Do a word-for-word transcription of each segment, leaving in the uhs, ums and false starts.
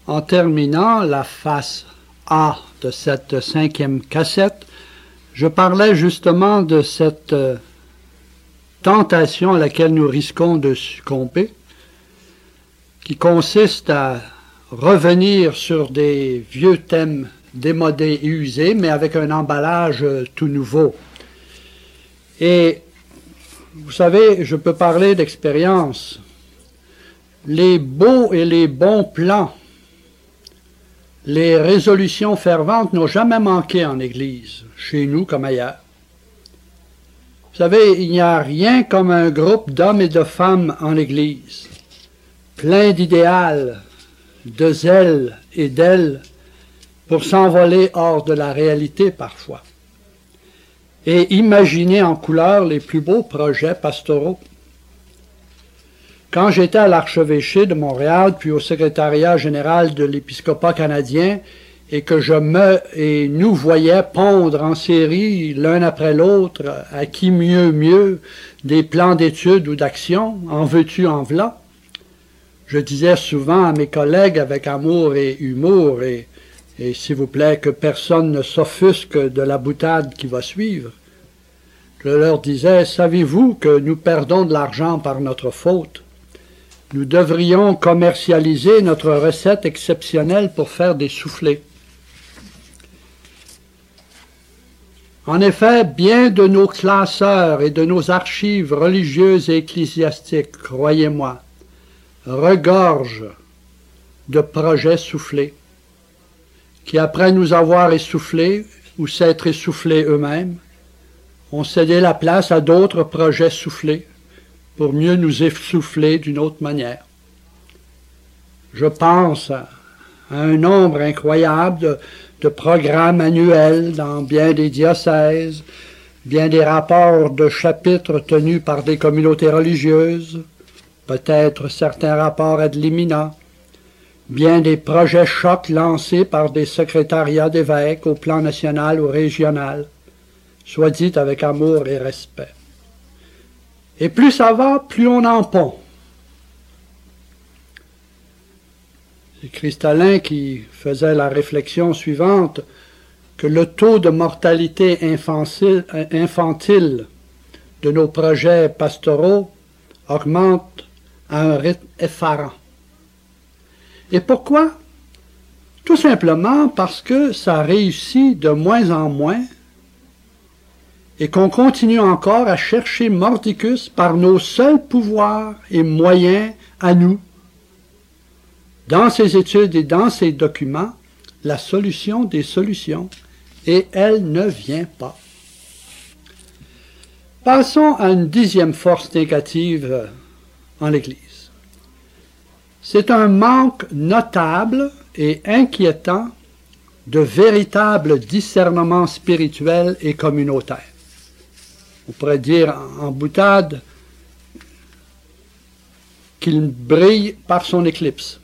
En terminant la face A de cette cinquième cassette, je parlais justement de cette euh, tentation à laquelle nous risquons de succomber, qui consiste à revenir sur des vieux thèmes démodés et usés, mais avec un emballage euh, tout nouveau. Et vous savez, je peux parler d'expérience. Les beaux et les bons plans, les résolutions ferventes n'ont jamais manqué en Église, chez nous comme ailleurs. Vous savez, il n'y a rien comme un groupe d'hommes et de femmes en Église, plein d'idéal, de zèle et d'ailes, pour s'envoler hors de la réalité parfois, et imaginer en couleur les plus beaux projets pastoraux. Quand j'étais à l'archevêché de Montréal, puis au secrétariat général de l'épiscopat canadien, et que je me et nous voyais pondre en série l'un après l'autre, à qui mieux mieux, des plans d'études ou d'action, en veux-tu, en v'là, je disais souvent à mes collègues avec amour et humour, et, et s'il vous plaît, que personne ne s'offusque de la boutade qui va suivre. Je leur disais, savez-vous que nous perdons de l'argent par notre faute? Nous devrions commercialiser notre recette exceptionnelle pour faire des soufflets. En effet, bien de nos classeurs et de nos archives religieuses et ecclésiastiques, croyez-moi, regorgent de projets soufflés, qui après nous avoir essoufflés ou s'être essoufflés eux-mêmes, ont cédé la place à d'autres projets soufflés pour mieux nous essouffler d'une autre manière. Je pense à un nombre incroyable de, de programmes annuels dans bien des diocèses, bien des rapports de chapitres tenus par des communautés religieuses, peut-être certains rapports ad limina, bien des projets chocs lancés par des secrétariats d'évêques au plan national ou régional, soit dit avec amour et respect. Et plus ça va, plus on en pond. C'est Cristallin qui faisait la réflexion suivante, que le taux de mortalité infantile, infantile de nos projets pastoraux augmente à un rythme effarant. Et pourquoi? Tout simplement parce que ça réussit de moins en moins et qu'on continue encore à chercher mordicus par nos seuls pouvoirs et moyens à nous, dans ces études et dans ces documents, la solution des solutions, et elle ne vient pas. Passons à une dixième force négative en l'Église. C'est un manque notable et inquiétant de véritable discernement spirituel et communautaire. On pourrait dire en boutade qu'il brille par son éclipse.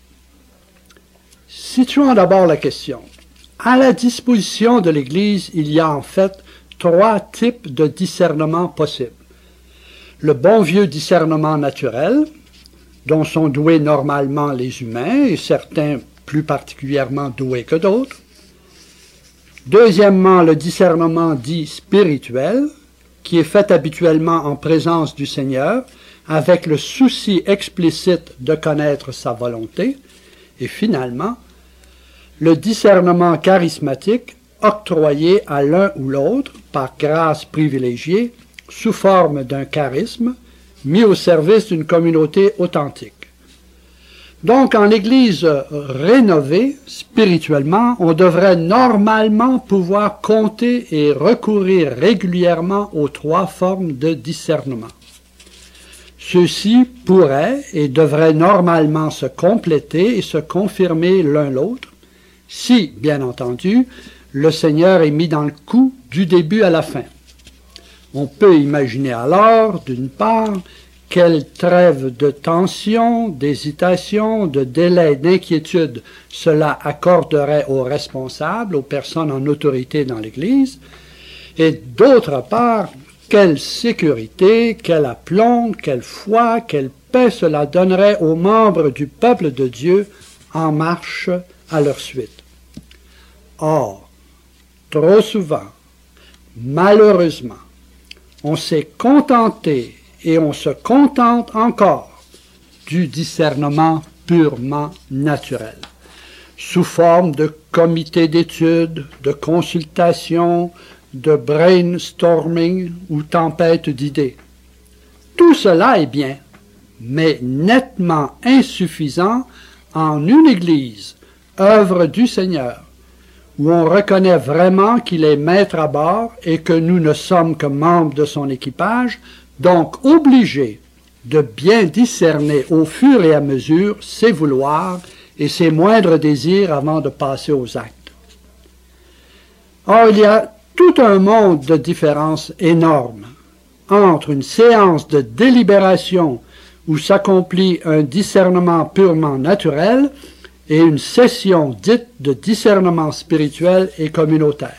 Situons d'abord la question. À la disposition de l'Église, il y a en fait trois types de discernement possibles. Le bon vieux discernement naturel, dont sont doués normalement les humains, et certains plus particulièrement doués que d'autres. Deuxièmement, le discernement dit spirituel, qui est fait habituellement en présence du Seigneur, avec le souci explicite de connaître sa volonté. Et finalement, le discernement charismatique, octroyé à l'un ou l'autre, par grâce privilégiée, sous forme d'un charisme, mis au service d'une communauté authentique. Donc, en Église rénovée, spirituellement, on devrait normalement pouvoir compter et recourir régulièrement aux trois formes de discernement. Ceux-ci pourraient et devraient normalement se compléter et se confirmer l'un l'autre, si, bien entendu, le Seigneur est mis dans le coup du début à la fin. On peut imaginer alors, d'une part, quelle trêve de tension, d'hésitation, de délai, d'inquiétude cela accorderait aux responsables, aux personnes en autorité dans l'Église, et d'autre part, quelle sécurité, quel aplomb, quelle foi, quelle paix cela donnerait aux membres du peuple de Dieu en marche à leur suite. Or, trop souvent, malheureusement, on s'est contenté et on se contente encore du discernement purement naturel, sous forme de comités d'études, de consultations, de brainstorming ou tempête d'idées. Tout cela est bien, mais nettement insuffisant en une Église, œuvre du Seigneur, où on reconnaît vraiment qu'il est maître à bord et que nous ne sommes que membres de son équipage, donc obligés de bien discerner au fur et à mesure ses vouloirs et ses moindres désirs avant de passer aux actes. Or, il y a tout un monde de différences énormes entre une séance de délibération où s'accomplit un discernement purement naturel et une session dite de discernement spirituel et communautaire.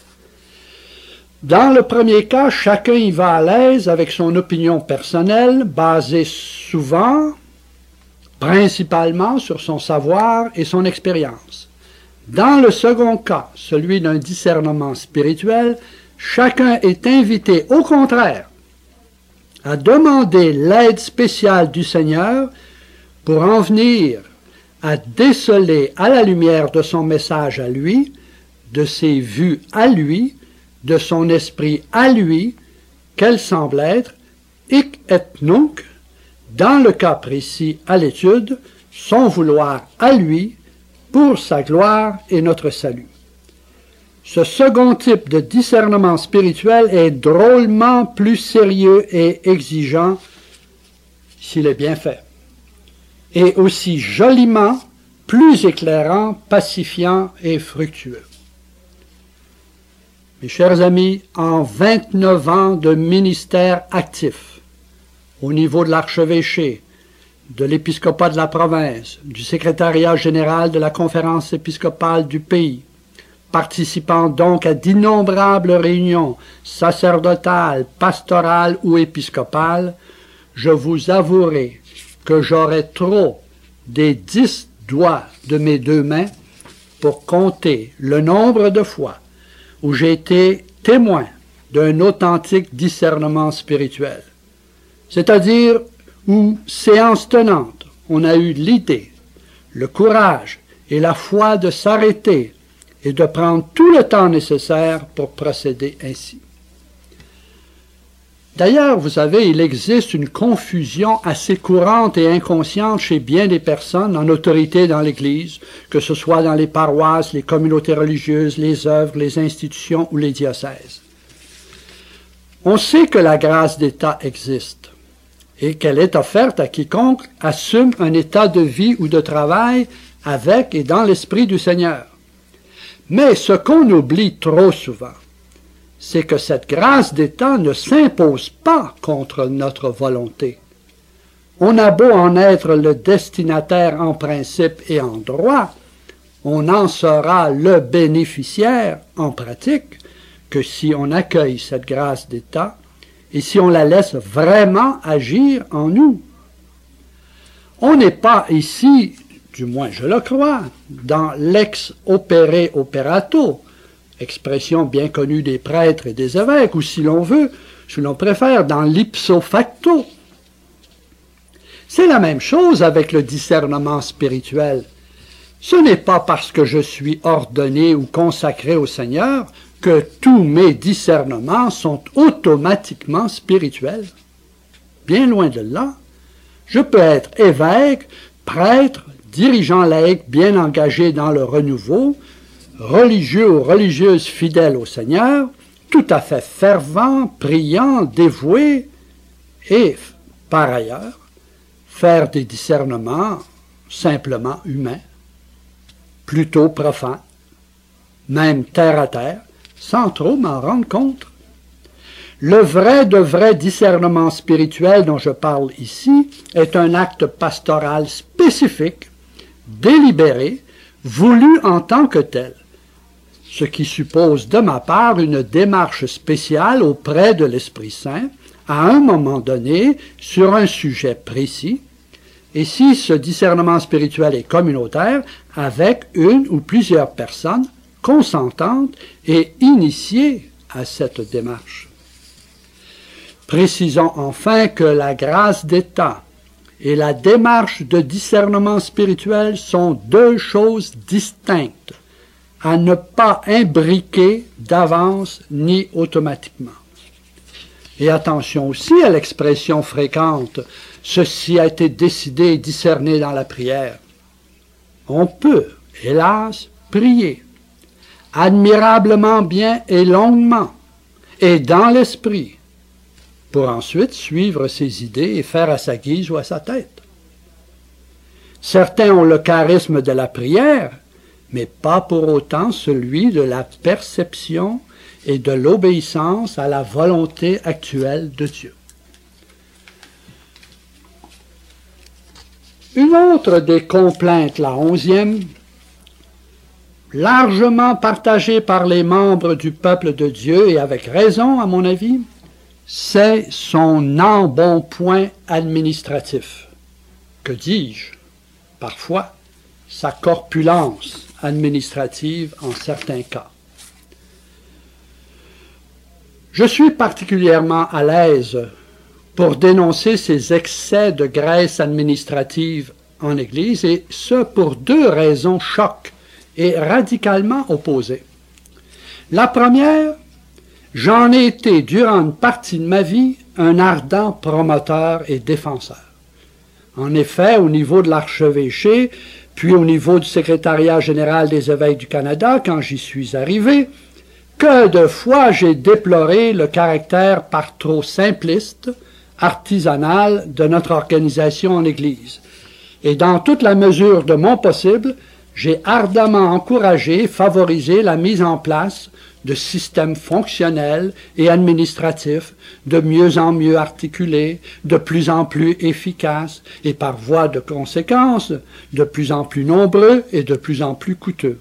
Dans le premier cas, chacun y va à l'aise avec son opinion personnelle, basée souvent, principalement sur son savoir et son expérience. Dans le second cas, celui d'un discernement spirituel, chacun est invité, au contraire, à demander l'aide spéciale du Seigneur pour en venir à déceler à la lumière de son message à lui, de ses vues à lui, de son esprit à lui, quel semble être, hic et nunc, dans le cas précis à l'étude, son vouloir à lui, pour sa gloire et notre salut. Ce second type de discernement spirituel est drôlement plus sérieux et exigeant s'il est bien fait, et aussi joliment plus éclairant, pacifiant et fructueux. Mes chers amis, en vingt-neuf ans de ministère actif, au niveau de l'archevêché, de l'épiscopat de la province, du secrétariat général de la conférence épiscopale du pays, participant donc à d'innombrables réunions sacerdotales, pastorales ou épiscopales, je vous avouerai que j'aurais trop des dix doigts de mes deux mains pour compter le nombre de fois où j'ai été témoin d'un authentique discernement spirituel. C'est-à-dire où, séance tenante, on a eu l'idée, le courage et la foi de s'arrêter et de prendre tout le temps nécessaire pour procéder ainsi. D'ailleurs, vous savez, il existe une confusion assez courante et inconsciente chez bien des personnes en autorité dans l'Église, que ce soit dans les paroisses, les communautés religieuses, les œuvres, les institutions ou les diocèses. On sait que la grâce d'État existe et qu'elle est offerte à quiconque assume un état de vie ou de travail avec et dans l'esprit du Seigneur. Mais ce qu'on oublie trop souvent, c'est que cette grâce d'État ne s'impose pas contre notre volonté. On a beau en être le destinataire en principe et en droit, on en sera le bénéficiaire en pratique que si on accueille cette grâce d'État et si on la laisse vraiment agir en nous. On n'est pas ici, du moins je le crois, dans l'ex opere operato, expression bien connue des prêtres et des évêques, ou si l'on veut, si l'on préfère, dans l'ipso facto. C'est la même chose avec le discernement spirituel. Ce n'est pas parce que je suis ordonné ou consacré au Seigneur que tous mes discernements sont automatiquement spirituels. Bien loin de là. Je peux être évêque, prêtre, dirigeant laïque bien engagé dans le renouveau, religieux ou religieuse fidèle au Seigneur, tout à fait fervent, priant, dévoué, et, par ailleurs, faire des discernements simplement humains, plutôt profanes, même terre à terre, sans trop m'en rendre compte. Le vrai de vrai discernement spirituel dont je parle ici est un acte pastoral spécifique, délibéré, voulu en tant que tel, ce qui suppose de ma part une démarche spéciale auprès de l'Esprit Saint, à un moment donné, sur un sujet précis, et si ce discernement spirituel est communautaire, avec une ou plusieurs personnes consentantes et initiées à cette démarche. Précisons enfin que la grâce d'État et la démarche de discernement spirituel sont deux choses distinctes, à ne pas imbriquer d'avance ni automatiquement. Et attention aussi à l'expression fréquente « ceci a été décidé et discerné dans la prière ». On peut, hélas, prier, admirablement bien et longuement, et dans l'esprit, pour ensuite suivre ses idées et faire à sa guise ou à sa tête. Certains ont le charisme de la prière, mais pas pour autant celui de la perception et de l'obéissance à la volonté actuelle de Dieu. Une autre des complaintes, la onzième, largement partagée par les membres du peuple de Dieu, et avec raison à mon avis, c'est son embonpoint administratif. Que dis-je? Parfois, sa corpulence administrative en certains cas. Je suis particulièrement à l'aise pour dénoncer ces excès de graisse administrative en Église, et ce pour deux raisons chocs et radicalement opposées. La première, j'en ai été durant une partie de ma vie un ardent promoteur et défenseur. En effet, au niveau de l'archevêché, puis au niveau du secrétariat général des évêques du Canada, quand j'y suis arrivé, que de fois j'ai déploré le caractère par trop simpliste, artisanal de notre organisation en Église. Et dans toute la mesure de mon possible, j'ai ardemment encouragé et favorisé la mise en place de systèmes fonctionnels et administratifs de mieux en mieux articulés, de plus en plus efficaces et par voie de conséquence, de plus en plus nombreux et de plus en plus coûteux.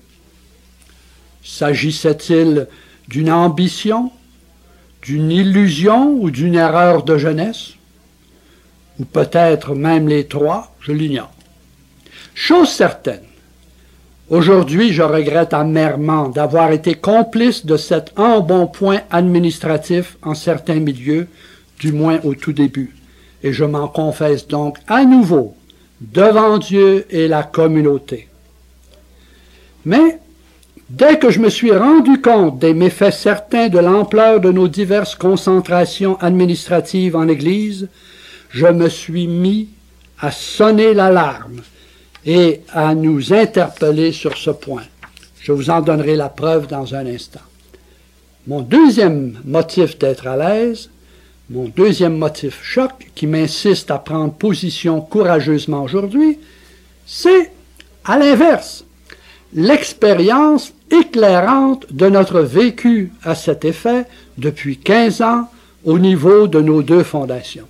S'agissait-il d'une ambition, d'une illusion ou d'une erreur de jeunesse? Ou peut-être même les trois, je l'ignore. Chose certaine, aujourd'hui, je regrette amèrement d'avoir été complice de cet embonpoint administratif en certains milieux, du moins au tout début, et je m'en confesse donc à nouveau devant Dieu et la communauté. Mais, dès que je me suis rendu compte des méfaits certains de l'ampleur de nos diverses concentrations administratives en Église, je me suis mis à sonner l'alarme et à nous interpeller sur ce point. Je vous en donnerai la preuve dans un instant. Mon deuxième motif d'être à l'aise, mon deuxième motif choc, qui m'insiste à prendre position courageusement aujourd'hui, c'est, à l'inverse, l'expérience éclairante de notre vécu à cet effet depuis quinze ans au niveau de nos deux fondations.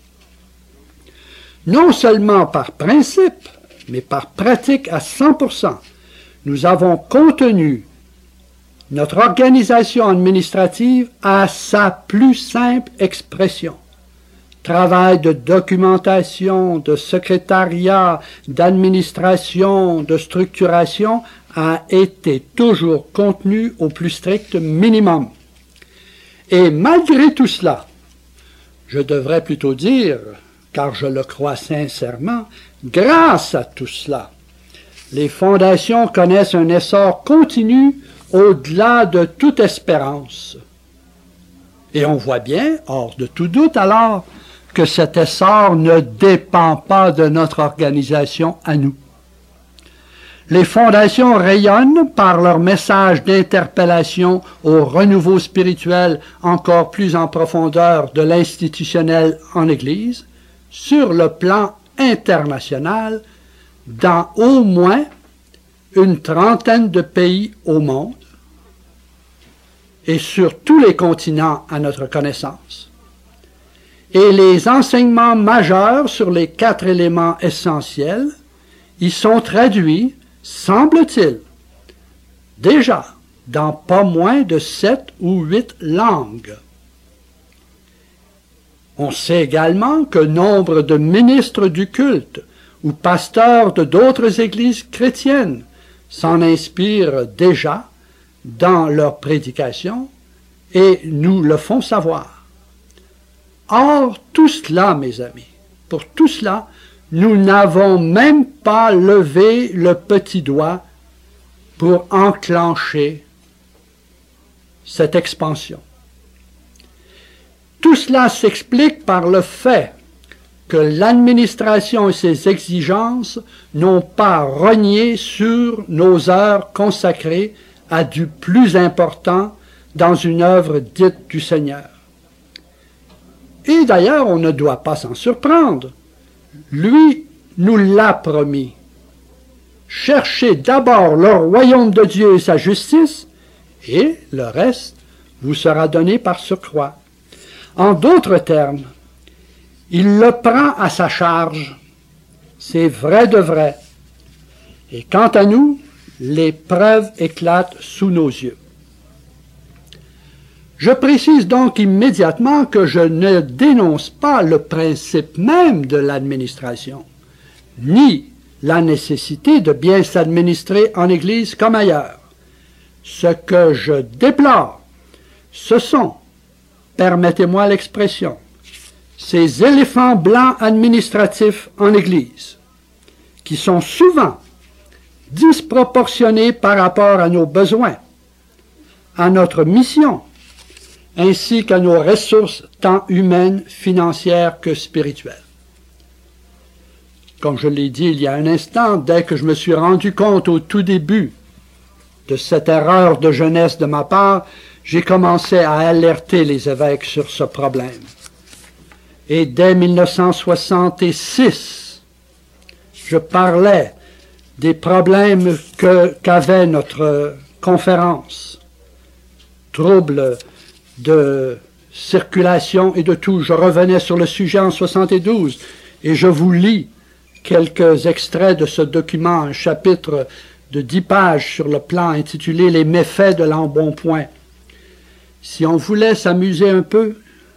Non seulement par principe, mais par pratique à cent pour cent, nous avons contenu notre organisation administrative à sa plus simple expression. Travail de documentation, de secrétariat, d'administration, de structuration a été toujours contenu au plus strict minimum. Et malgré tout cela, je devrais plutôt dire, car je le crois sincèrement, grâce à tout cela, les fondations connaissent un essor continu au-delà de toute espérance. Et on voit bien, hors de tout doute alors, que cet essor ne dépend pas de notre organisation à nous. Les fondations rayonnent par leur message d'interpellation au renouveau spirituel encore plus en profondeur de l'institutionnel en Église, sur le plan international, dans au moins une trentaine de pays au monde, et sur tous les continents à notre connaissance. Et les enseignements majeurs sur les quatre éléments essentiels y sont traduits, semble-t-il, déjà dans pas moins de sept ou huit langues. On sait également que nombre de ministres du culte ou pasteurs de d'autres églises chrétiennes s'en inspirent déjà dans leurs prédications et nous le font savoir. Or, tout cela, mes amis, pour tout cela, nous n'avons même pas levé le petit doigt pour enclencher cette expansion. Tout cela s'explique par le fait que l'administration et ses exigences n'ont pas rogné sur nos heures consacrées à du plus important dans une œuvre dite du Seigneur. Et d'ailleurs, on ne doit pas s'en surprendre. Lui nous l'a promis. Cherchez d'abord le royaume de Dieu et sa justice, et le reste vous sera donné par surcroît. En d'autres termes, il le prend à sa charge. C'est vrai de vrai. Et quant à nous, les preuves éclatent sous nos yeux. Je précise donc immédiatement que je ne dénonce pas le principe même de l'administration, ni la nécessité de bien s'administrer en Église comme ailleurs. Ce que je déplore, ce sont, permettez-moi l'expression, ces éléphants blancs administratifs en Église, qui sont souvent disproportionnés par rapport à nos besoins, à notre mission, ainsi qu'à nos ressources tant humaines, financières que spirituelles. Comme je l'ai dit il y a un instant, dès que je me suis rendu compte au tout début de cette erreur de jeunesse de ma part, j'ai commencé à alerter les évêques sur ce problème. Et dès mille neuf cent soixante-six, je parlais des problèmes que, qu'avait notre conférence. Troubles de circulation et de tout. Je revenais sur le sujet en soixante-douze et je vous lis quelques extraits de ce document, un chapitre de dix pages sur le plan intitulé « Les méfaits de l'embonpoint ». Si on voulait s'amuser un peu,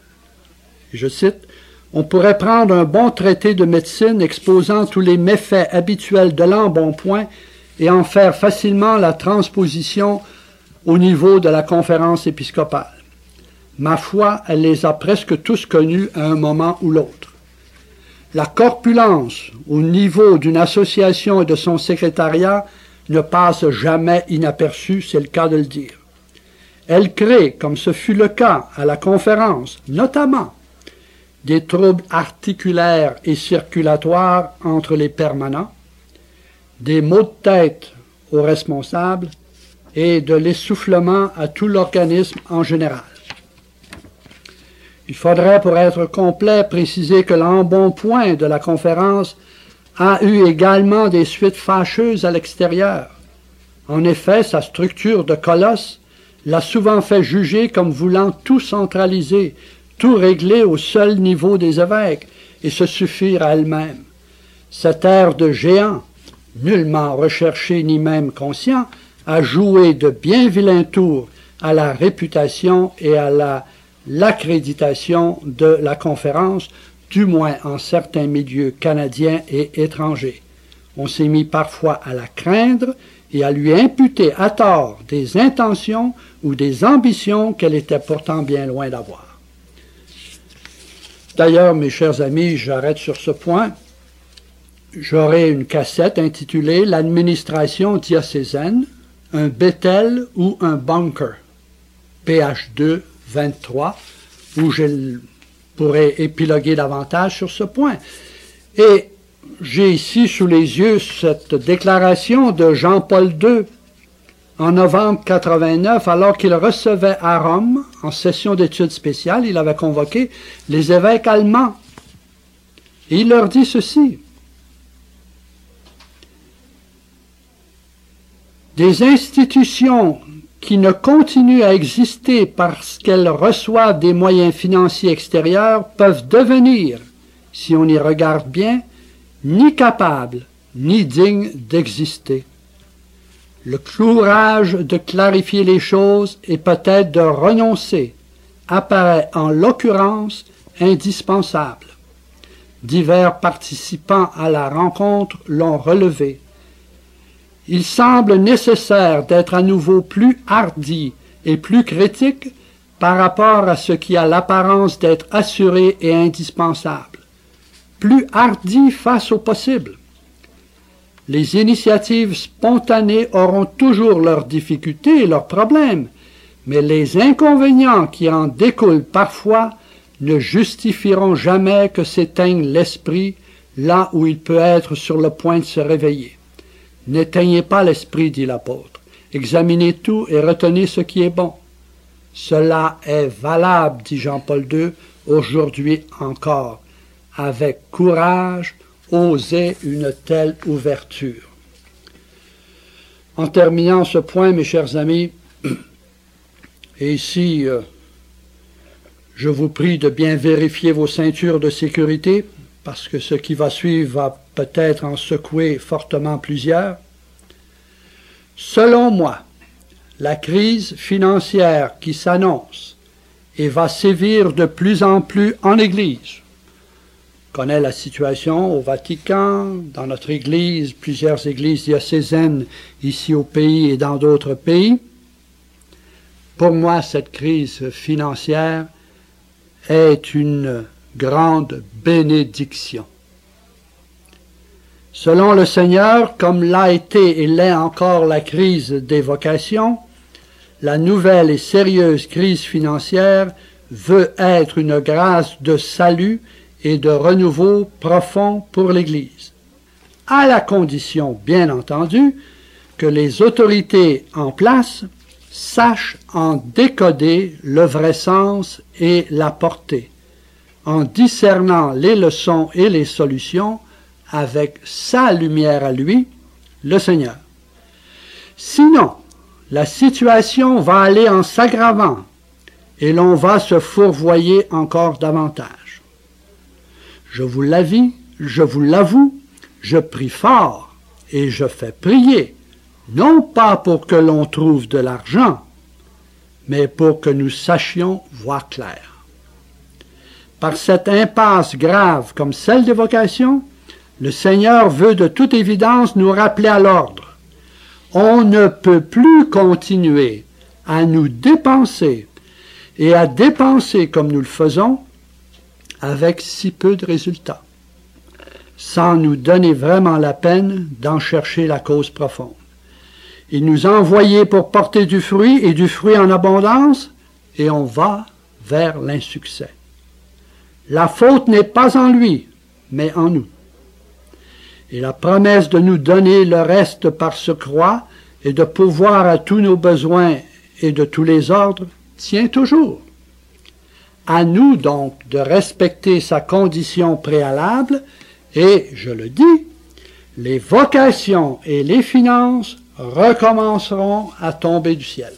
je cite, « On pourrait prendre un bon traité de médecine exposant tous les méfaits habituels de l'embonpoint et en faire facilement la transposition au niveau de la conférence épiscopale. Ma foi, elle les a presque tous connus à un moment ou l'autre. La corpulence au niveau d'une association et de son secrétariat ne passe jamais inaperçue, c'est le cas de le dire. Elle crée, comme ce fut le cas à la conférence, notamment des troubles articulaires et circulatoires entre les permanents, des maux de tête aux responsables et de l'essoufflement à tout l'organisme en général. Il faudrait, pour être complet, préciser que l'embonpoint de la conférence a eu également des suites fâcheuses à l'extérieur. En effet, sa structure de colosse l'a souvent fait juger comme voulant tout centraliser, tout régler au seul niveau des évêques et se suffire à elle-même. Cet air de géant, nullement recherché ni même conscient, a joué de bien vilains tours à la réputation et à la l'accréditation de la conférence, du moins en certains milieux canadiens et étrangers. On s'est mis parfois à la craindre et à lui imputer à tort des intentions ou des ambitions qu'elle était pourtant bien loin d'avoir. D'ailleurs, mes chers amis, j'arrête sur ce point. J'aurai une cassette intitulée « L'administration diocésaine, un Bethel ou un bunker », P H deux vingt-trois, où je pourrais épiloguer davantage sur ce point. Et j'ai ici sous les yeux cette déclaration de Jean-Paul deux en novembre quatre-vingt-neuf, alors qu'il recevait à Rome, en session d'études spéciales, il avait convoqué les évêques allemands. Et il leur dit ceci: des institutions qui ne continuent à exister parce qu'elles reçoivent des moyens financiers extérieurs peuvent devenir, si on y regarde bien, ni capables, ni dignes d'exister. Le courage de clarifier les choses et peut-être de renoncer apparaît en l'occurrence indispensable. divers participants à la rencontre l'ont relevé. Il semble nécessaire d'être à nouveau plus hardi et plus critique par rapport à ce qui a l'apparence d'être assuré et indispensable. Plus hardi face au possible. Les initiatives spontanées auront toujours leurs difficultés et leurs problèmes, mais les inconvénients qui en découlent parfois ne justifieront jamais que s'éteigne l'esprit là où il peut être sur le point de se réveiller. N'éteignez pas l'esprit, dit l'apôtre. Examinez tout et retenez ce qui est bon. Cela est valable, dit Jean-Paul deux, aujourd'hui encore. Avec courage, osez une telle ouverture. En terminant ce point, mes chers amis, et ici, euh, je vous prie de bien vérifier vos ceintures de sécurité, parce que ce qui va suivre va peut-être en secouer fortement plusieurs. Selon moi, la crise financière qui s'annonce et va sévir de plus en plus en Église. On connaît la situation au Vatican, dans notre Église, plusieurs églises diocésaines ici au pays et dans d'autres pays. Pour moi, cette crise financière est une grande bénédiction. Selon le Seigneur, comme l'a été et l'est encore la crise des vocations, la nouvelle et sérieuse crise financière veut être une grâce de salut et de renouveau profond pour l'Église, à la condition, bien entendu, que les autorités en place sachent en décoder le vrai sens et la portée, en discernant les leçons et les solutions avec sa lumière à lui, le Seigneur. Sinon, la situation va aller en s'aggravant et l'on va se fourvoyer encore davantage. Je vous l'avoue, je vous l'avoue, je prie fort et je fais prier, non pas pour que l'on trouve de l'argent, mais pour que nous sachions voir clair. Par cette impasse grave comme celle des vocations, le Seigneur veut de toute évidence nous rappeler à l'ordre. On ne peut plus continuer à nous dépenser et à dépenser comme nous le faisons avec si peu de résultats, sans nous donner vraiment la peine d'en chercher la cause profonde. Il nous a envoyés pour porter du fruit et du fruit en abondance, et on va vers l'insuccès. La faute n'est pas en lui, mais en nous. Et la promesse de nous donner le reste par ce croix et de pourvoir à tous nos besoins et de tous les ordres tient toujours. À nous donc de respecter sa condition préalable et, je le dis, les vocations et les finances recommenceront à tomber du ciel.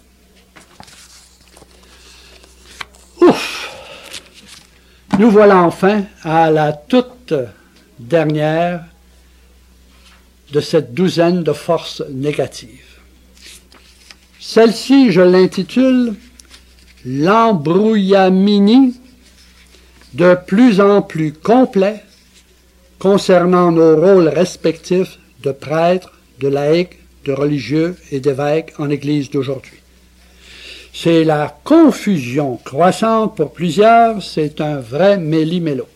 Ouf! Nous voilà enfin à la toute dernière de cette douzaine de forces négatives. Celle-ci, je l'intitule « L'embrouillamini de plus en plus complet concernant nos rôles respectifs de prêtres, de laïcs, de religieux et d'évêques en Église d'aujourd'hui. » C'est la confusion croissante pour plusieurs, c'est un vrai méli-mélo.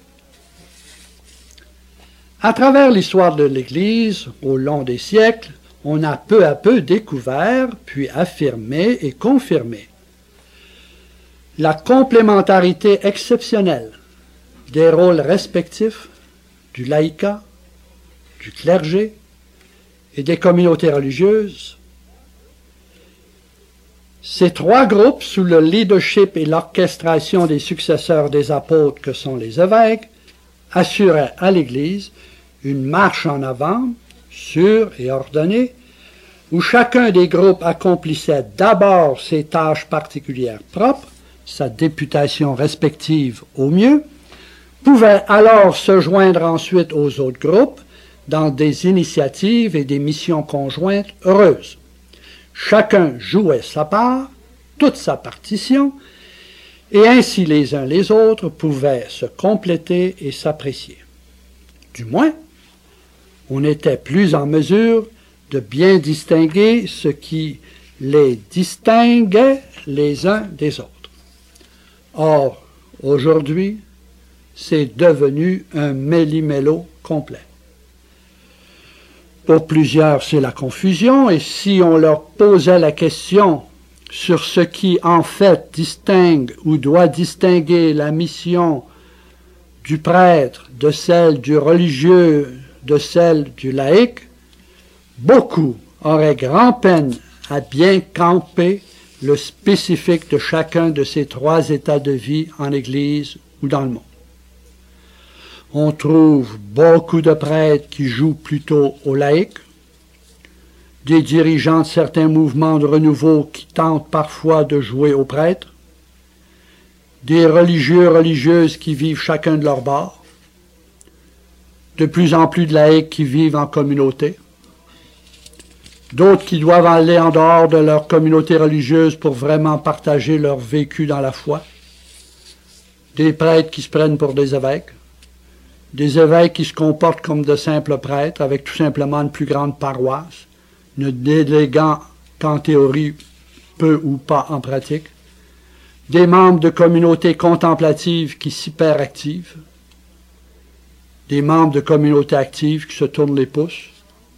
À travers l'histoire de l'Église, au long des siècles, on a peu à peu découvert, puis affirmé et confirmé la complémentarité exceptionnelle des rôles respectifs du laïcat, du clergé et des communautés religieuses. Ces trois groupes, sous le leadership et l'orchestration des successeurs des apôtres que sont les évêques, assuraient à l'Église une marche en avant, sûre et ordonnée, où chacun des groupes accomplissait d'abord ses tâches particulières propres, sa députation respective au mieux, pouvait alors se joindre ensuite aux autres groupes dans des initiatives et des missions conjointes heureuses. Chacun jouait sa part, toute sa partition, et ainsi les uns les autres pouvaient se compléter et s'apprécier. Du moins, on était plus en mesure de bien distinguer ce qui les distinguait les uns des autres. Or, aujourd'hui, c'est devenu un méli-mélo complet. Pour plusieurs, c'est la confusion, et si on leur posait la question sur ce qui, en fait, distingue ou doit distinguer la mission du prêtre de celle du religieux, de celle du laïc, beaucoup auraient grand-peine à bien camper le spécifique de chacun de ces trois états de vie en Église ou dans le monde. On trouve beaucoup de prêtres qui jouent plutôt au laïc, des dirigeants de certains mouvements de renouveau qui tentent parfois de jouer aux prêtres, des religieux, religieuses qui vivent chacun de leur bord, de plus en plus de laïcs qui vivent en communauté, d'autres qui doivent aller en dehors de leur communauté religieuse pour vraiment partager leur vécu dans la foi, des prêtres qui se prennent pour des évêques, des évêques qui se comportent comme de simples prêtres avec tout simplement une plus grande paroisse, ne déléguant qu'en théorie, peu ou pas en pratique, des membres de communautés contemplatives qui s'hyperactivent, des membres de communautés actives qui se tournent les pouces.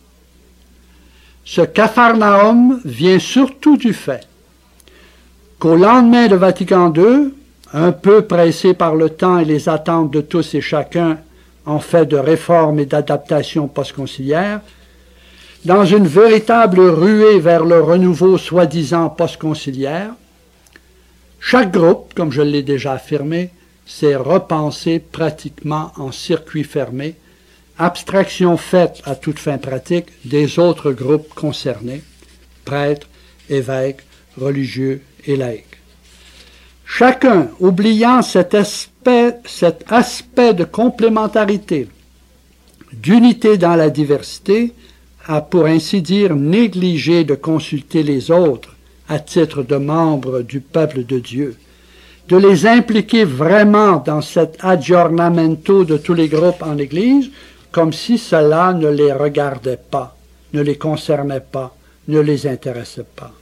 Ce Capharnaüm vient surtout du fait qu'au lendemain de Vatican deux, un peu pressé par le temps et les attentes de tous et chacun en fait de réformes et d'adaptations postconciliaires, dans une véritable ruée vers le renouveau soi-disant postconciliaire, chaque groupe, comme je l'ai déjà affirmé, s'est repensé pratiquement en circuit fermé, abstraction faite à toute fin pratique des autres groupes concernés, prêtres, évêques, religieux et laïcs. Chacun, oubliant cet aspect, cet aspect de complémentarité, d'unité dans la diversité, a pour ainsi dire négligé de consulter les autres à titre de membres du peuple de Dieu, de les impliquer vraiment dans cet aggiornamento de tous les groupes en Église, comme si cela ne les regardait pas, ne les concernait pas, ne les intéressait pas.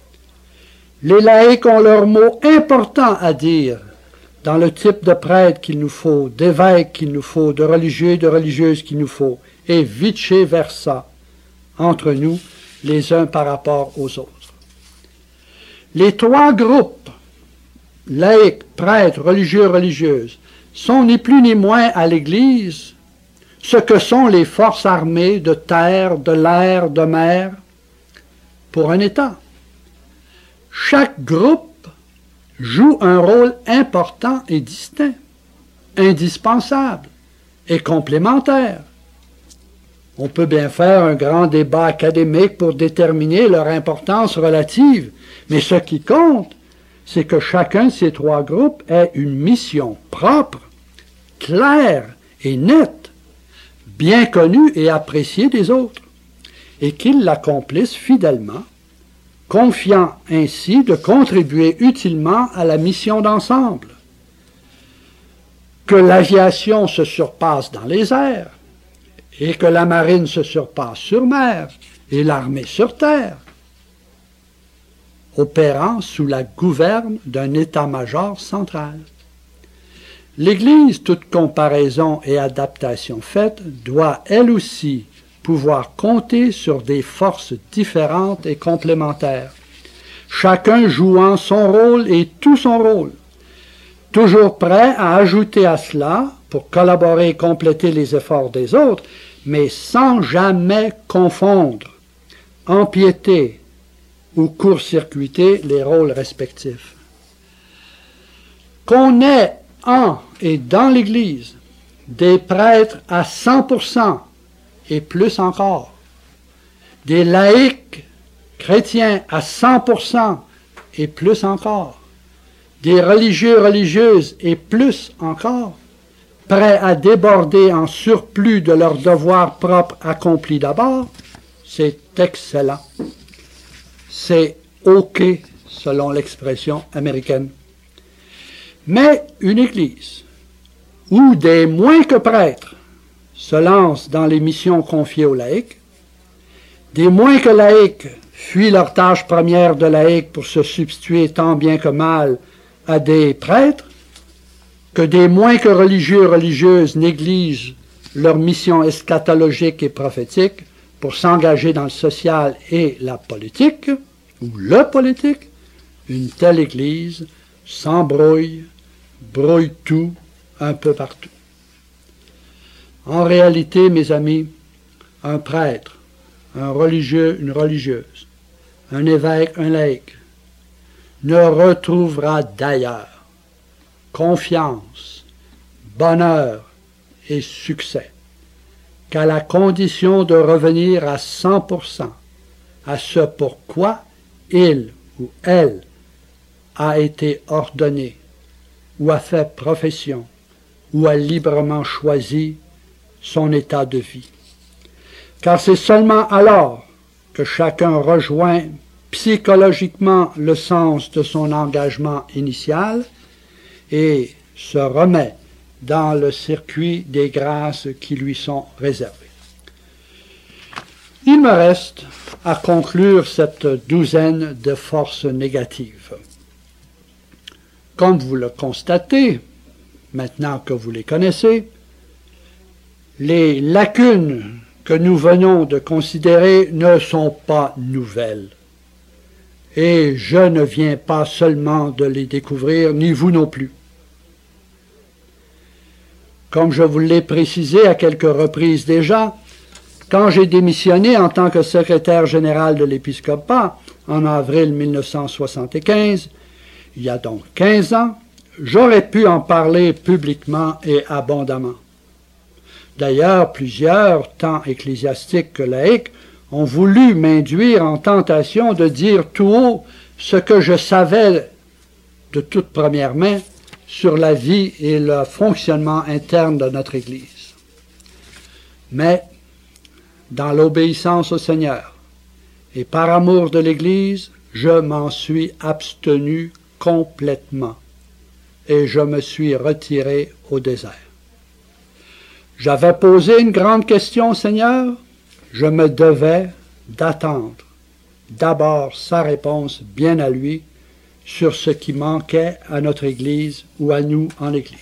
Les laïcs ont leur mot important à dire dans le type de prêtre qu'il nous faut, d'évêque qu'il nous faut, de religieux et de religieuses qu'il nous faut, et vice versa, entre nous, les uns par rapport aux autres. Les trois groupes, laïcs, prêtres, religieux, religieuses, sont ni plus ni moins à l'Église ce que sont les forces armées de terre, de l'air, de mer, pour un État. Chaque groupe joue un rôle important et distinct, indispensable et complémentaire. On peut bien faire un grand débat académique pour déterminer leur importance relative, mais ce qui compte, c'est que chacun de ces trois groupes ait une mission propre, claire et nette, bien connue et appréciée des autres, et qu'ils l'accomplissent fidèlement, confiant ainsi de contribuer utilement à la mission d'ensemble. Que l'aviation se surpasse dans les airs, et que la marine se surpasse sur mer, et l'armée sur terre, opérant sous la gouverne d'un état-major central. L'Église, toute comparaison et adaptation faite, doit elle aussi pouvoir compter sur des forces différentes et complémentaires, chacun jouant son rôle et tout son rôle, toujours prêt à ajouter à cela pour collaborer et compléter les efforts des autres, mais sans jamais confondre, empiéter ou court-circuiter les rôles respectifs. Qu'on ait en et dans l'Église des prêtres à cent pour cent et plus encore, des laïcs chrétiens à cent pour cent et plus encore, des religieux, religieuses et plus encore, prêts à déborder en surplus de leurs devoirs propres accomplis d'abord, c'est excellent. C'est OK, selon l'expression américaine. Mais une Église, où des moins que prêtres se lancent dans les missions confiées aux laïcs, des moins que laïcs fuient leur tâche première de laïcs pour se substituer tant bien que mal à des prêtres, que des moins que religieux et religieuses négligent leur mission eschatologique et prophétique pour s'engager dans le social et la politique, ou le politique, une telle Église s'embrouille, brouille tout un peu partout. En réalité, mes amis, un prêtre, un religieux, une religieuse, un évêque, un laïc, ne retrouvera d'ailleurs confiance, bonheur et succès qu'à la condition de revenir à cent pour cent à ce pourquoi il ou elle a été ordonné, ou a fait profession, ou a librement choisi son état de vie. Car c'est seulement alors que chacun rejoint psychologiquement le sens de son engagement initial et se remet dans le circuit des grâces qui lui sont réservées. Il me reste à conclure cette douzaine de forces négatives. Comme vous le constatez, maintenant que vous les connaissez, les lacunes que nous venons de considérer ne sont pas nouvelles. Et je ne viens pas seulement de les découvrir, ni vous non plus. Comme je vous l'ai précisé à quelques reprises déjà, quand j'ai démissionné en tant que secrétaire général de l'épiscopat en avril mille neuf cent soixante-quinze, il y a donc quinze ans, j'aurais pu en parler publiquement et abondamment. D'ailleurs, plusieurs, tant ecclésiastiques que laïcs, ont voulu m'induire en tentation de dire tout haut ce que je savais de toute première main sur la vie et le fonctionnement interne de notre Église. Mais, dans l'obéissance au Seigneur et par amour de l'Église, je m'en suis abstenu complètement et je me suis retiré au désert. J'avais posé une grande question au Seigneur, je me devais d'attendre d'abord sa réponse bien à lui sur ce qui manquait à notre Église ou à nous en Église.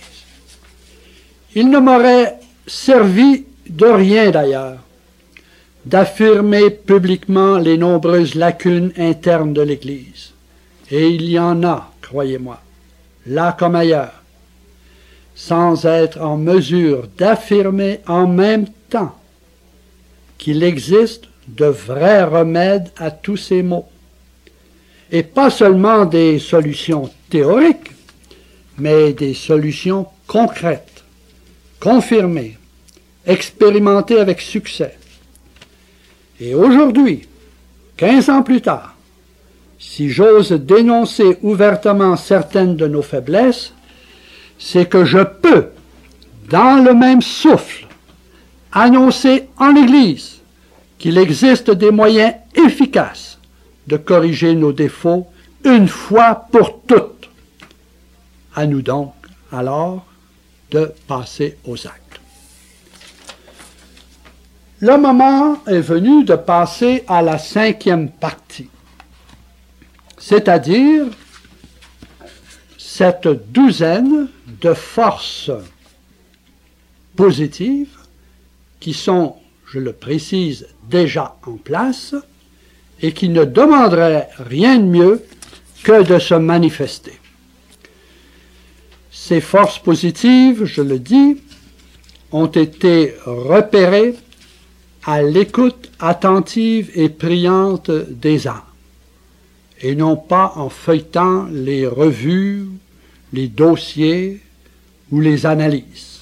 Il ne m'aurait servi de rien d'ailleurs d'affirmer publiquement les nombreuses lacunes internes de l'Église. Et il y en a, croyez-moi, là comme ailleurs, sans être en mesure d'affirmer en même temps qu'il existe de vrais remèdes à tous ces maux. Et pas seulement des solutions théoriques, mais des solutions concrètes, confirmées, expérimentées avec succès. Et aujourd'hui, quinze ans plus tard, si j'ose dénoncer ouvertement certaines de nos faiblesses, c'est que je peux, dans le même souffle, annoncer en Église qu'il existe des moyens efficaces de corriger nos défauts une fois pour toutes. À nous donc, alors, de passer aux actes. Le moment est venu de passer à la cinquième partie, c'est-à-dire cette douzaine de forces positives qui sont, je le précise, déjà en place et qui ne demanderaient rien de mieux que de se manifester. Ces forces positives, je le dis, ont été repérées à l'écoute attentive et priante des âmes, et non pas en feuilletant les revues, les dossiers ou les analyses.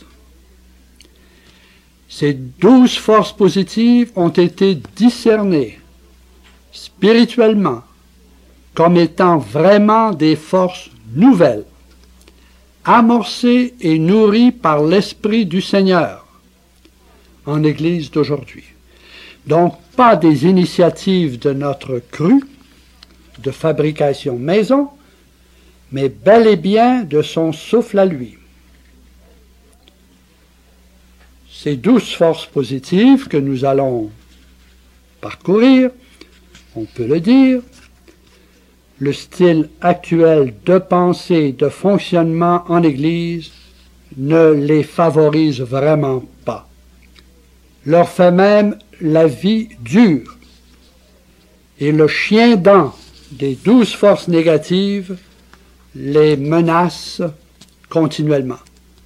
Ces douze forces positives ont été discernées spirituellement comme étant vraiment des forces nouvelles, amorcées et nourries par l'Esprit du Seigneur en Église d'aujourd'hui. Donc, pas des initiatives de notre cru, de fabrication maison, mais bel et bien de son souffle à lui. Ces douze forces positives que nous allons parcourir, on peut le dire, le style actuel de pensée, de fonctionnement en Église ne les favorise vraiment pas. Leur fait même la vie dure. Et le chien-dent des douze forces négatives les menace continuellement.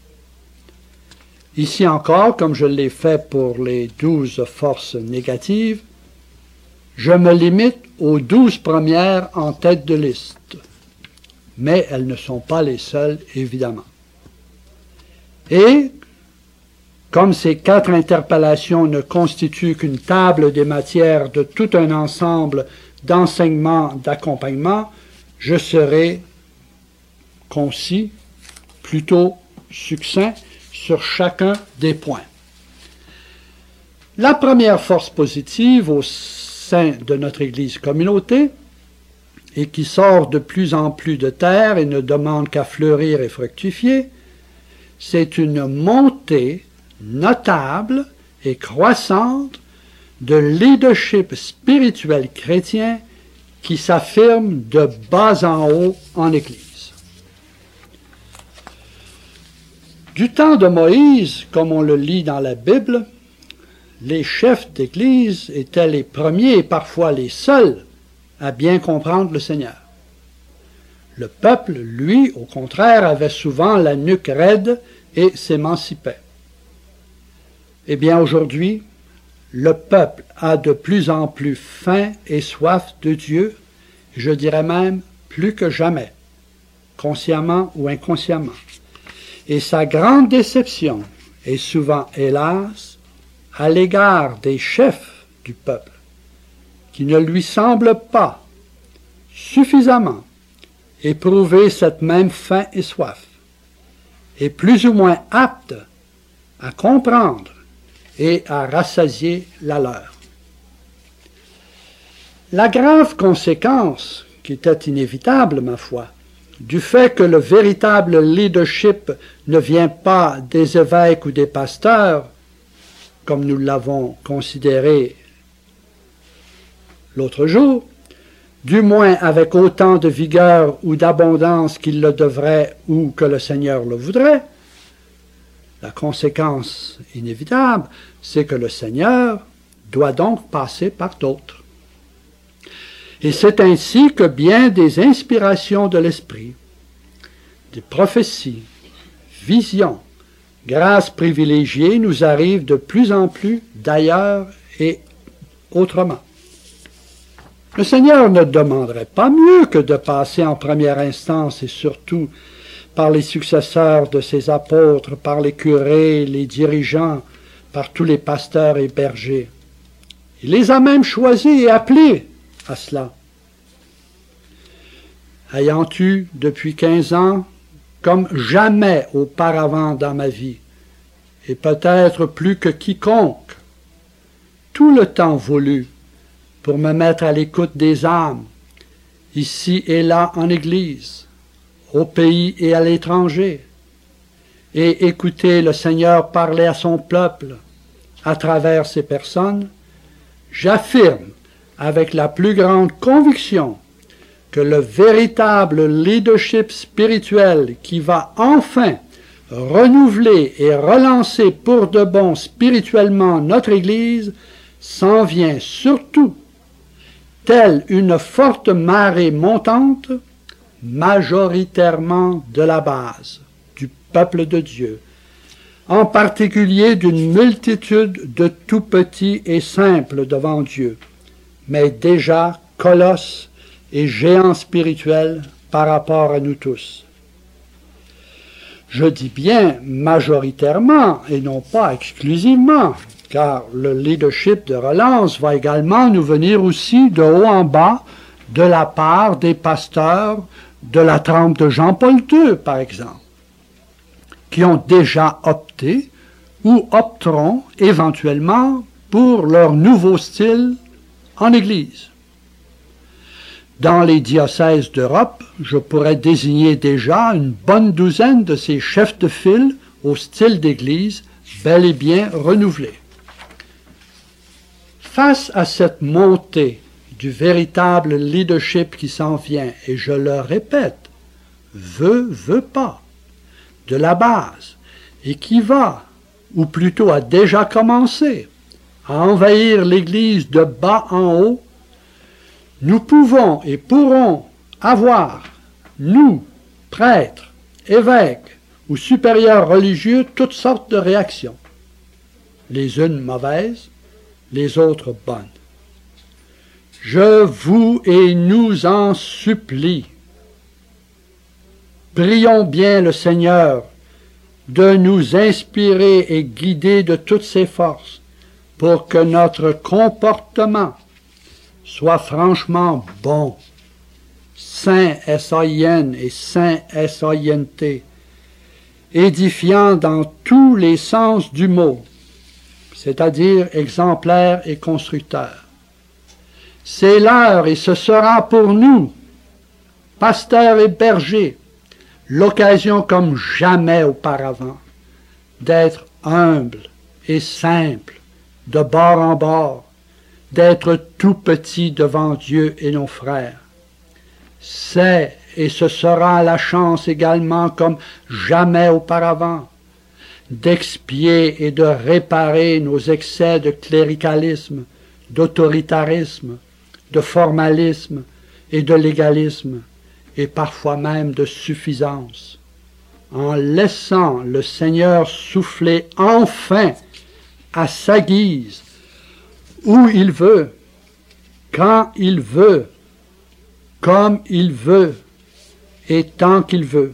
Ici encore, comme je l'ai fait pour les douze forces négatives, je me limite aux douze premières en tête de liste. Mais elles ne sont pas les seules, évidemment. Et, comme ces quatre interpellations ne constituent qu'une table des matières de tout un ensemble d'enseignements, d'accompagnement, je serai concis, plutôt succinct, sur chacun des points. La première force positive au sein de notre Église communauté, et qui sort de plus en plus de terre et ne demande qu'à fleurir et fructifier, c'est une montée notable et croissante de leadership spirituel chrétien qui s'affirme de bas en haut en Église. Du temps de Moïse, comme on le lit dans la Bible, les chefs d'Église étaient les premiers et parfois les seuls à bien comprendre le Seigneur. Le peuple, lui, au contraire, avait souvent la nuque raide et s'émancipait. Eh bien, aujourd'hui, le peuple a de plus en plus faim et soif de Dieu, je dirais même plus que jamais, consciemment ou inconsciemment. Et sa grande déception est souvent, hélas, à l'égard des chefs du peuple, qui ne lui semblent pas suffisamment éprouver cette même faim et soif, et plus ou moins aptes à comprendre et à rassasier la leur. La grave conséquence, qui était inévitable, ma foi, du fait que le véritable leadership ne vient pas des évêques ou des pasteurs, comme nous l'avons considéré l'autre jour, du moins avec autant de vigueur ou d'abondance qu'il le devrait ou que le Seigneur le voudrait, la conséquence inévitable, c'est que le Seigneur doit donc passer par d'autres. Et c'est ainsi que bien des inspirations de l'Esprit, des prophéties, visions, grâces privilégiées nous arrivent de plus en plus d'ailleurs et autrement. Le Seigneur ne demanderait pas mieux que de passer en première instance et surtout par les successeurs de ses apôtres, par les curés, les dirigeants, par tous les pasteurs et bergers. Il les a même choisis et appelés à cela. Ayant eu depuis quinze ans, comme jamais auparavant dans ma vie, et peut-être plus que quiconque, tout le temps voulu pour me mettre à l'écoute des âmes, ici et là en Église, au pays et à l'étranger, et écouter le Seigneur parler à son peuple à travers ces personnes, j'affirme avec la plus grande conviction que le véritable leadership spirituel qui va enfin renouveler et relancer pour de bon spirituellement notre Église s'en vient surtout, telle une forte marée montante, majoritairement de la base, du peuple de Dieu, en particulier d'une multitude de tout petits et simples devant Dieu, mais déjà colosses et géants spirituels par rapport à nous tous. Je dis bien majoritairement et non pas exclusivement, car le leadership de relance va également nous venir aussi de haut en bas, de la part des pasteurs de la trempe de Jean-Paul deux, par exemple, qui ont déjà opté ou opteront éventuellement pour leur nouveau style en Église. Dans les diocèses d'Europe, je pourrais désigner déjà une bonne douzaine de ces chefs de file au style d'Église bel et bien renouvelée. Face à cette montée du véritable leadership qui s'en vient, et je le répète, veut, veut pas, de la base, et qui va, ou plutôt a déjà commencé, à envahir l'Église de bas en haut, nous pouvons et pourrons avoir, nous, prêtres, évêques ou supérieurs religieux, toutes sortes de réactions. Les unes mauvaises, les autres bonnes. Je vous et nous en supplie, prions bien le Seigneur de nous inspirer et guider de toutes ses forces pour que notre comportement soit franchement bon, saint S A I N et saint S A I N T, édifiant dans tous les sens du mot, c'est-à-dire exemplaire et constructeur. C'est l'heure et ce sera pour nous, pasteurs et bergers, l'occasion comme jamais auparavant d'être humble et simple, de bord en bord, d'être tout petit devant Dieu et nos frères. C'est et ce sera la chance également comme jamais auparavant d'expier et de réparer nos excès de cléricalisme, d'autoritarisme, de formalisme et de légalisme, et parfois même de suffisance, en laissant le Seigneur souffler enfin à sa guise, où il veut, quand il veut, comme il veut, et tant qu'il veut.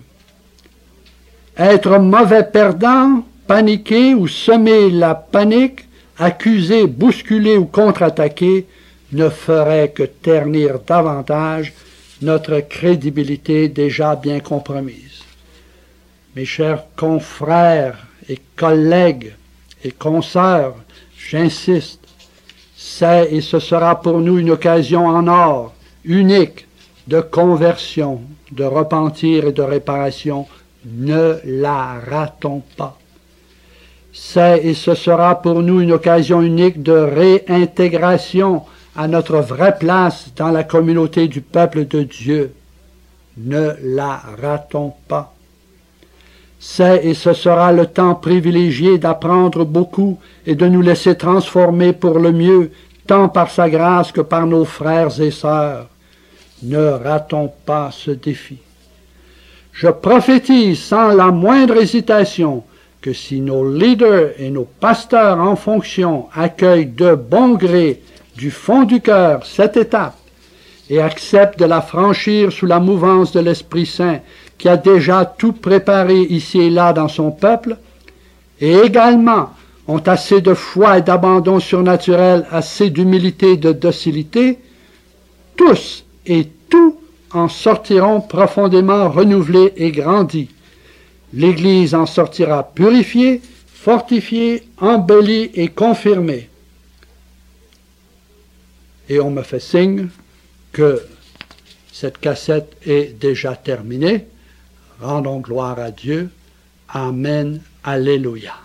Être mauvais perdant, paniquer ou semer la panique, accuser, bousculer ou contre-attaquer, ne ferait que ternir davantage notre crédibilité déjà bien compromise. Mes chers confrères et collègues et consoeurs, j'insiste, c'est et ce sera pour nous une occasion en or, unique, de conversion, de repentir et de réparation. Ne la ratons pas. C'est et ce sera pour nous une occasion unique de réintégration à notre vraie place dans la communauté du peuple de Dieu. Ne la ratons pas. C'est et ce sera le temps privilégié d'apprendre beaucoup et de nous laisser transformer pour le mieux, tant par sa grâce que par nos frères et sœurs. Ne ratons pas ce défi. Je prophétise sans la moindre hésitation que si nos leaders et nos pasteurs en fonction accueillent de bon gré du fond du cœur cette étape et acceptent de la franchir sous la mouvance de l'Esprit Saint qui a déjà tout préparé ici et là dans son peuple, et également ont assez de foi et d'abandon surnaturel, assez d'humilité et de docilité, tous et tout en sortiront profondément renouvelés et grandis. L'Église en sortira purifiée, fortifiée, embellie et confirmée. Et on me fait signe que cette cassette est déjà terminée. Rendons gloire à Dieu. Amen. Alléluia.